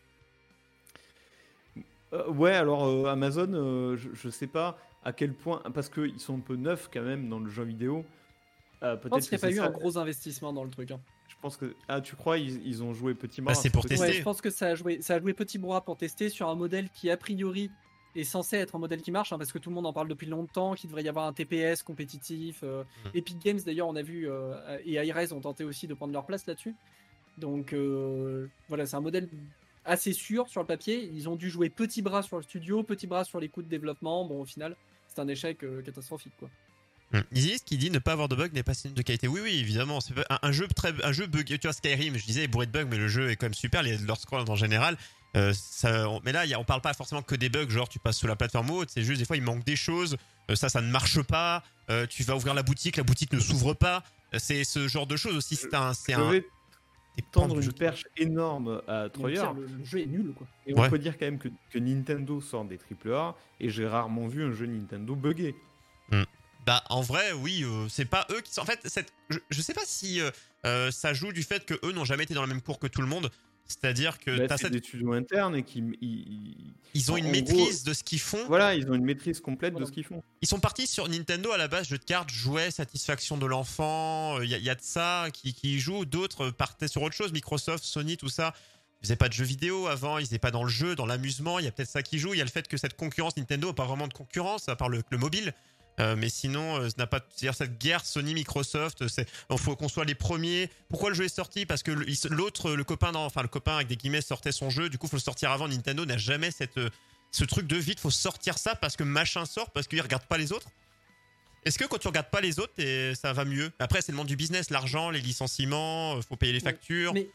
Ouais, alors Amazon, je sais pas à quel point, parce qu'ils sont un peu neufs quand même dans le jeu vidéo. Je Peut-être pense qu'il n'y que a pas c'est eu ça. un gros investissement dans le truc. Hein. Je pense que. Ah, tu crois, ils ont joué petit Bah, bras. c'est pour peut-être. tester. Ouais, je pense que ça a joué petit bras pour tester sur un modèle qui a priori est censé être un modèle qui marche, hein, parce que tout le monde en parle depuis longtemps, qu'il devrait y avoir un TPS compétitif. Epic Games d'ailleurs, on a vu, et iRes ont tenté aussi de prendre leur place là-dessus. Donc voilà, c'est un modèle assez sûr sur le papier. Ils ont dû jouer petit bras sur le studio, petit bras sur les coûts de développement. Bon, au final, c'est un échec catastrophique, quoi. Isis qui dit ne pas avoir de bug n'est pas signe de qualité. Oui, oui, évidemment. C'est pas un jeu bugué. Tu vois, Skyrim, je disais bourré de bugs, mais le jeu est quand même super. Les Lord Scrolls en général. Mais là, on parle pas forcément que des bugs, genre tu passes sous la plateforme ou autre. C'est juste des fois il manque des choses. Ça ne marche pas. Tu vas ouvrir la boutique ne s'ouvre pas. C'est ce genre de choses aussi. Je vais des tendre pans de une jeu. perche énorme à Mais Troyer. pire, le jeu est nul, quoi. Et Ouais. on peut dire quand même que Nintendo sort des AAA et j'ai rarement vu un jeu Nintendo buggé. Bah en vrai oui, c'est pas eux qui sont. En fait, je sais pas si ça joue du fait que eux n'ont jamais été dans la même cour que tout le monde. C'est-à-dire que Là, t'as c'est des studios internes et qui. ils ont une en maîtrise de ce qu'ils font. Voilà, ils ont une maîtrise complète Voilà. de ce qu'ils font. Ils sont partis sur Nintendo à la base, jeu de cartes, jouets, satisfaction de l'enfant. Il y a de ça qui y jouent. D'autres partaient sur autre chose. Microsoft, Sony, tout ça. Ils faisaient pas de jeux vidéo avant. Ils étaient pas dans le jeu, dans l'amusement. Il y a peut-être ça qui joue. Il y a le fait que cette concurrence Nintendo n'a pas vraiment de concurrence à part le mobile. Mais sinon, ça n'a pas. C'est-à-dire cette guerre Sony-Microsoft, il faut qu'on soit les premiers. Pourquoi le jeu est sorti? Parce que l'autre, le copain avec des guillemets sortait son jeu. Du coup, faut le sortir avant. Nintendo n'a jamais ce truc de vite. Faut sortir ça parce que machin sort, parce qu'il regarde pas les autres. Est-ce que quand tu regardes pas les autres, ça va mieux? Après, c'est le monde du business, l'argent, les licenciements, faut payer les factures. Mais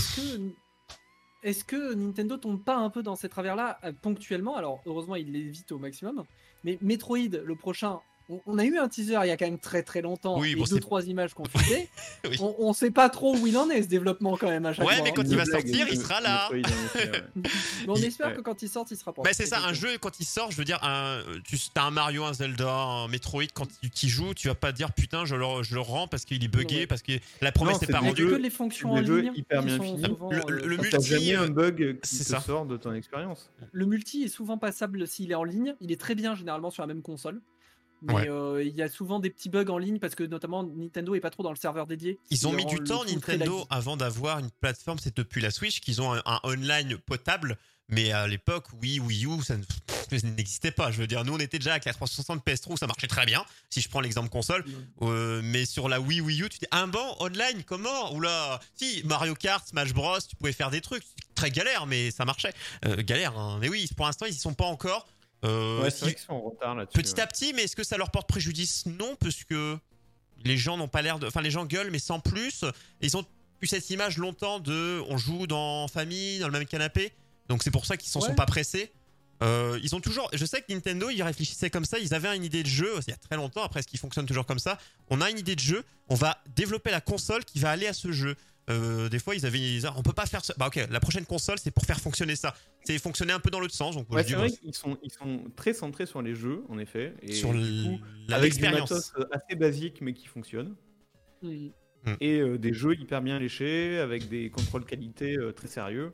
est-ce que Nintendo tombe pas un peu dans ces travers-là ponctuellement? Alors, heureusement, il l'évite au maximum. Mais Metroid, le prochain, on a eu un teaser il y a quand même très très longtemps. Oui, et bon, 2-3 images qu'on faisait. Oui. On sait pas trop où il en est ce développement quand même à chaque fois. Ouais, mais quand hein. il va sortir, il sera là. Mais on espère que quand il sort, il sera pas. Bah c'est ça, un jeu quand il sort, je veux dire, t'as un Mario, un Zelda, un Metroid, quand tu joues, tu vas pas dire putain je le rends parce qu'il est buggé, Ouais. parce que la promesse n'est pas Il y a rendue. que les fonctions en ligne hyper qui bien sont finis. souvent, Le T'as multi, jamais un bug qui c'est te ça. sort de ton expérience. le multi est souvent passable s'il est en ligne. Il est très bien généralement sur la même console. Mais il y a souvent des petits bugs en ligne parce que notamment Nintendo est pas trop dans le serveur dédié. Ils ont Il mis rend du le temps, tout très Nintendo, laggy. avant d'avoir une plateforme, c'est depuis la Switch qu'ils ont un online potable. Mais à l'époque, Wii U, ça n'existait pas. Je veux dire, nous, on était déjà avec la 360 PS3 où ça marchait très bien, si je prends l'exemple console. Mais sur la Wii U, tu dis, online, comment? Oula, si, Mario Kart, Smash Bros, tu pouvais faire des trucs. Très galère, mais ça marchait. Galère, hein. Mais oui, pour l'instant, ils y sont pas encore. Ouais, c'est vrai qu'ils sont en retard là-dessus. Petit à petit, mais est-ce que ça leur porte préjudice? Non, parce que les gens n'ont pas l'air de. Enfin, les gens gueulent, mais sans plus. Ils ont eu cette image longtemps de. On joue en famille, dans le même canapé. Donc c'est pour ça qu'ils s'en sont pas pressés. Ils ont toujours. Je sais que Nintendo, ils réfléchissaient comme ça. Ils avaient une idée de jeu il y a très longtemps. Après, est-ce qu'ils fonctionnent toujours comme ça? On a une idée de jeu. On va développer la console qui va aller à ce jeu. Des fois, on peut pas faire ça. Bah ok, la prochaine console, c'est pour faire fonctionner ça. C'est fonctionner un peu dans l'autre sens. Donc, Ouais, c'est vrai qu'ils sont très centrés sur les jeux, en effet. Et sur du coup, avec du l'expérience. matos assez basique, mais qui fonctionne. Mm. Et des jeux hyper bien léchés, avec des contrôles qualité très sérieux.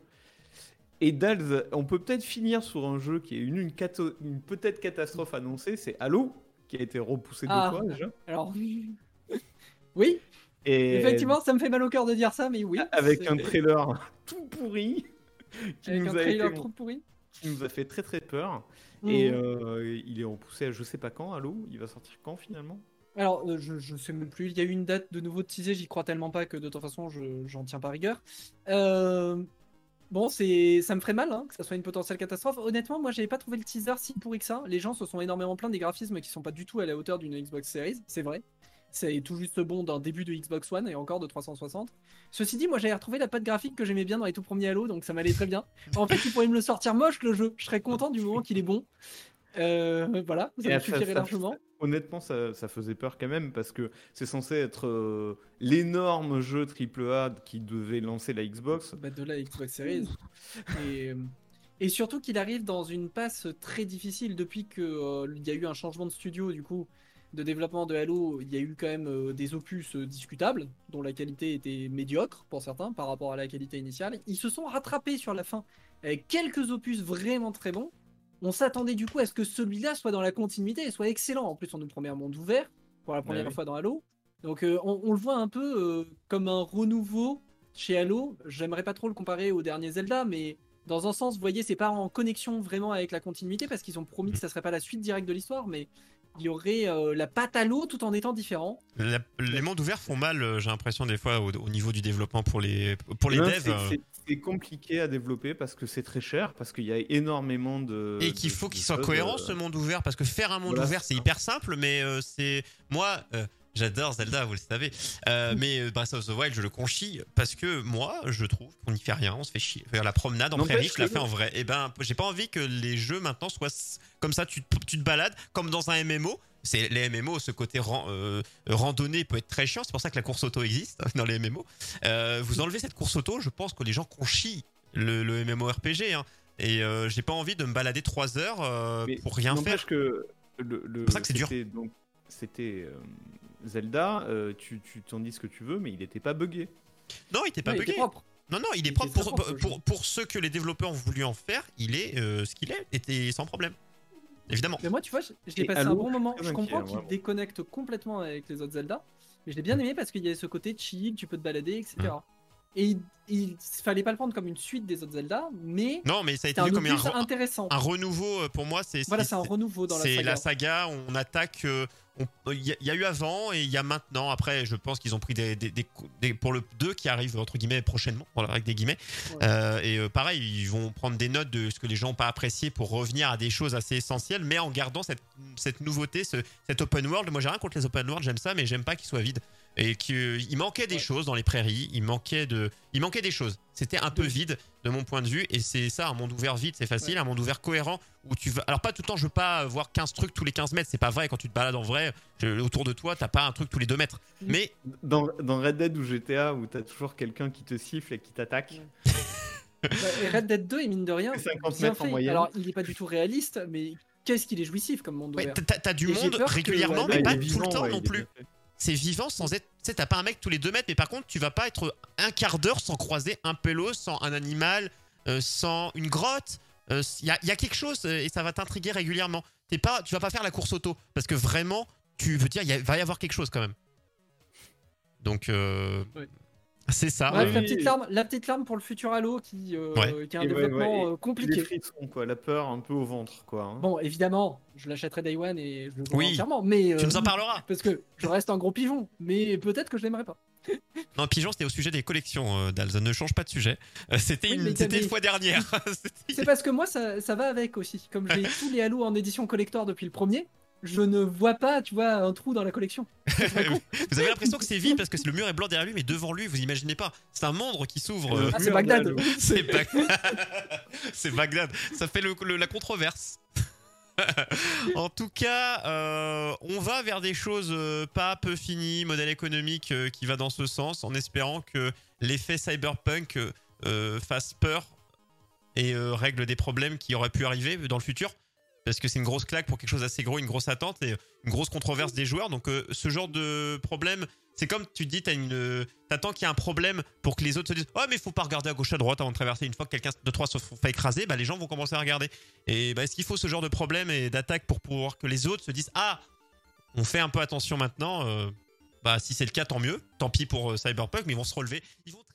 Et Dals, on peut peut-être finir sur un jeu qui est une peut-être catastrophe annoncée, c'est Halo, qui a été repoussé 2 fois déjà. Alors oui, Et effectivement, ça me fait mal au cœur de dire ça, mais oui. avec c'est- un trailer tout pourri, avec un trailer trop pourri. qui nous a fait très très peur. Mhm. Et il est repoussé à je sais pas quand, Halo. Il va sortir quand finalement? Alors, je sais même plus. Il y a eu une date de nouveau teasée, j'y crois tellement pas que de toute façon, j'en tiens pas rigueur. Bon, ça me ferait mal que ça soit une potentielle catastrophe. Honnêtement, moi, j'avais pas trouvé le teaser si pourri que ça. Les gens se sont énormément plaints des graphismes qui sont pas du tout à la hauteur d'une Xbox Series, c'est vrai. C'est tout juste bon d'un début de Xbox One et encore de 360. Ceci dit, moi, j'avais retrouvé la patte graphique que j'aimais bien dans les tout premiers Halo, donc ça m'allait très bien. En fait, ils pourraient me le sortir moche, le jeu. Je serais content du moment qu'il est bon. Voilà, ça me suffirait largement. Honnêtement, ça faisait peur quand même parce que c'est censé être l'énorme jeu AAA qui devait lancer la Xbox. Bah, de la Xbox Series. Et surtout qu'il arrive dans une passe très difficile depuis qu'il y a eu un changement de studio du coup de développement de Halo. Il y a eu quand même des opus discutables dont la qualité était médiocre pour certains par rapport à la qualité initiale. Ils se sont rattrapés sur la fin avec quelques opus vraiment très bons. On s'attendait du coup à ce que celui-là soit dans la continuité et soit excellent. En plus, on nous promet un monde ouvert pour la première fois dans Halo. Donc on le voit un peu comme un renouveau chez Halo. J'aimerais pas trop le comparer au dernier Zelda, mais dans un sens, vous voyez, c'est pas en connexion vraiment avec la continuité parce qu'ils ont promis que ça serait pas la suite directe de l'histoire, mais il y aurait la patte Halo tout en étant différent. Les mondes ouverts font mal, j'ai l'impression des fois au niveau du développement pour les devs. C'est compliqué à développer parce que c'est très cher, parce qu'il y a énormément de... Et qu'il faut qu'il soit cohérent ce monde ouvert, parce que faire un monde ouvert c'est hyper simple, mais c'est... Moi... J'adore Zelda, vous le savez. Mais Breath of the Wild, je le conchis parce que moi, je trouve qu'on n'y fait rien, on se fait chier. Faire la promenade en prairie, je la fais en vrai. Et ben, j'ai pas envie que les jeux maintenant soient comme ça. Tu te balades comme dans un MMO. C'est les MMO, ce côté randonnée peut être très chiant. C'est pour ça que la course auto existe dans les MMO. Vous enlevez cette course auto, je pense que les gens conchient le MMORPG. Hein. Et j'ai pas envie de me balader 3 heures pour rien faire. Que c'est pour ça que c'est dur. C'était Zelda, tu t'en dis ce que tu veux, mais il était pas buggé. Non, il était pas buggé. Il était propre. Non, il est propre. Pour ceux que les développeurs ont voulu en faire, il est ce qu'il est, était sans problème. Évidemment. Mais moi, tu vois, j'ai passé un bon moment. Je comprends qu'il déconnecte complètement avec les autres Zelda, mais je l'ai bien aimé parce qu'il y a ce côté chill, tu peux te balader, etc. Et il fallait pas le prendre comme une suite des autres Zelda, mais Non, mais ça a c'est été un vu comme opus intéressant. un renouveau pour moi. Voilà, c'est un renouveau dans la c'est saga. la saga. On attaque. Il y a eu avant et il y a maintenant. Après, je pense qu'ils ont pris pour le 2 qui arrive entre guillemets prochainement, voilà, avec des guillemets. Ouais. Pareil, ils vont prendre des notes de ce que les gens n'ont pas apprécié pour revenir à des choses assez essentielles, mais en gardant cette nouveauté, cet open world. Moi, j'ai rien contre les open world, j'aime ça, mais j'aime pas qu'ils soient vides. Et qu'il manquait des choses dans les prairies, il manquait des choses. C'était un peu vide de mon point de vue, et c'est ça, un monde ouvert vide, c'est facile, un monde ouvert cohérent où tu vas. Alors, pas tout le temps, je veux pas voir 15 trucs tous les 15 mètres, c'est pas vrai. Quand tu te balades en vrai, autour de toi, t'as pas un truc tous les 2 mètres. Mais Dans Red Dead ou GTA, où t'as toujours quelqu'un qui te siffle et qui t'attaque. Et Red Dead 2 est mine de rien 50 bien mètres en fait. moyenne. Alors, il est pas du tout réaliste, mais qu'est-ce qu'il est jouissif comme monde ouais, ouvert. t'as du Et j'ai monde peur que, régulièrement, ouais, mais pas il est tout le vivant, temps ouais, non il est plus. bien fait. C'est vivant sans être. Tu sais, t'as pas un mec tous les 2 mètres, mais par contre, tu vas pas être un quart d'heure sans croiser un pélo, sans un animal, sans une grotte. Il y a quelque chose et ça va t'intriguer régulièrement. Tu vas pas faire la course auto parce que vraiment, tu veux dire, il va y avoir quelque chose quand même. Donc, Ouais. c'est ça. Bref, oui. la petite larme pour le futur Halo qui a un Et ouais, développement Les compliqué. frissons, quoi, la peur un peu au ventre, quoi. Hein. Bon, évidemment, je l'achèterai Day One et je le jouerai Oui. entièrement, mais Tu nous en parleras. parce que je reste un gros pigeon, mais peut-être que je l'aimerais pas. Non, Pigeon, c'était au sujet des collections, Dals. Ne change pas de sujet. C'était Oui, une mais- fois dernière. C'est parce que moi, ça va avec aussi. Comme j'ai tous les Halo en édition collector depuis le premier, je ne vois pas, tu vois, un trou dans la collection. Vous avez l'impression que c'est vide parce que le mur est blanc derrière lui, mais devant lui, vous imaginez pas. C'est un monde qui s'ouvre. Ah, c'est Bagdad. C'est c'est Bagdad. Ça fait la controverse. En tout cas, on va vers des choses pas peu finies, modèle économique qui va dans ce sens, en espérant que l'effet cyberpunk fasse peur et règle des problèmes qui auraient pu arriver dans le futur. Parce que c'est une grosse claque pour quelque chose d'assez gros, une grosse attente et une grosse controverse des joueurs. Donc ce genre de problème, c'est comme tu te dis, t'attends qu'il y ait un problème pour que les autres se disent « Oh mais faut pas regarder à gauche à droite avant de traverser. » Une fois que quelqu'un de 3 se fait écraser, les gens vont commencer à regarder. Et est-ce qu'il faut ce genre de problème et d'attaque pour pouvoir que les autres se disent « Ah, on fait un peu attention maintenant. Si c'est le cas, tant mieux. Tant pis pour Cyberpunk, mais ils vont se relever. Ils vont